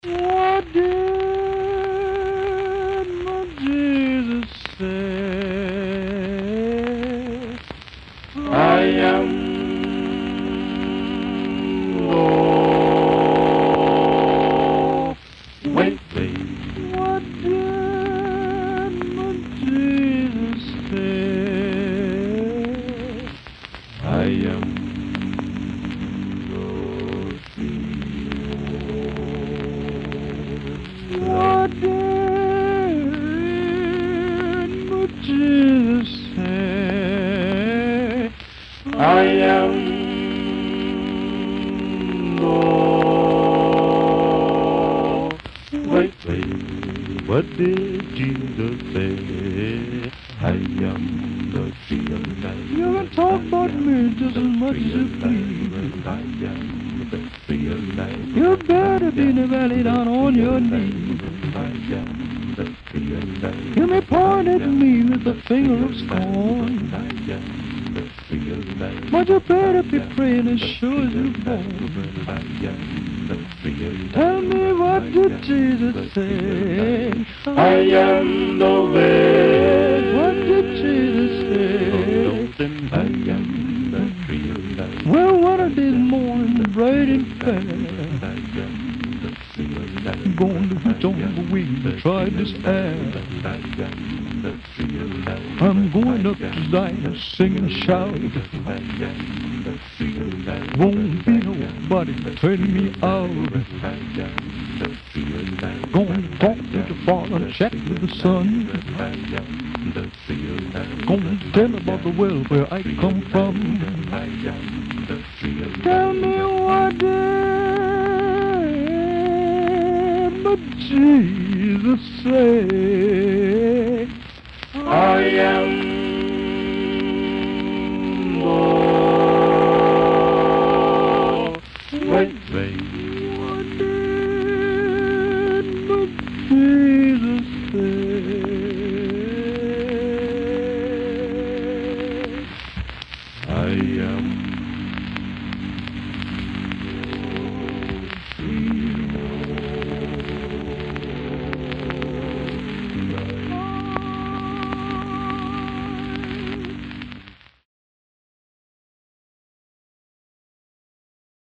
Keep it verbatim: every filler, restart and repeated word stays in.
What did my Jesus say? I am Lord. Wait, wait. What did my Jesus say? I am Lord. What did my Jesus say? I am Lord. Wait, wait, what did Jesus say? I am the tree of life. You can talk about me just as much as you please. I am the tree of life. You better be in the valley down on your knees. I am the tree of life. You may point at me with a finger of scorn. I am the tree of life. But you better be praying as sure as you're born. I am the tree of life. Tell me, what did Jesus say? I am the way. What did Jesus say? I am the tree of life. Well, one of these mornings, bright and fair, I'm going to reach on the wing to try this air. I'm going up to Zion, sing and shout. Won't be nobody turning me out. Gonna talk to the Father and chat with the Son. Gonna tell about the well where I come from. Tell me, what did my Jesus say? I am Lord. Wait, wait. What did my Jesus say? I am